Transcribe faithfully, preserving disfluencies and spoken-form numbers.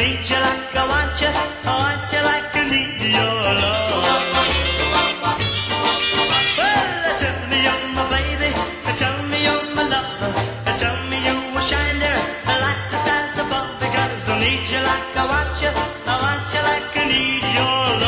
need you like I want you, I want you like I need your love. Well, tell me you're my baby, tell me you're my lover, tell me you will shine there like the stars above, because I need you like I want you, I want you like I need your love.